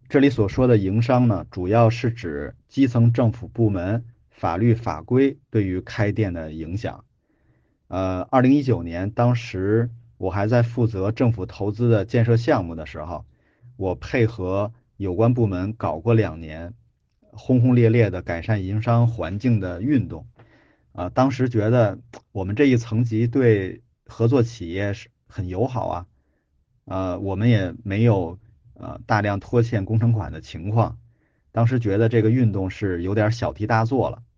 这里所说的营商呢，主要是指基层政府部门法律法规对于开店的影响。2019年，当时我还在负责政府投资的建设项目的时候，我配合有关部门搞过2年轰轰烈烈的改善营商环境的运动。当时觉得我们这一层级对合作企业是很友好啊。我们也没有大量拖欠工程款的情况。当时觉得这个运动是有点小题大做了。